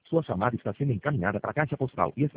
Sua chamada está sendo encaminhada para a caixa postal e está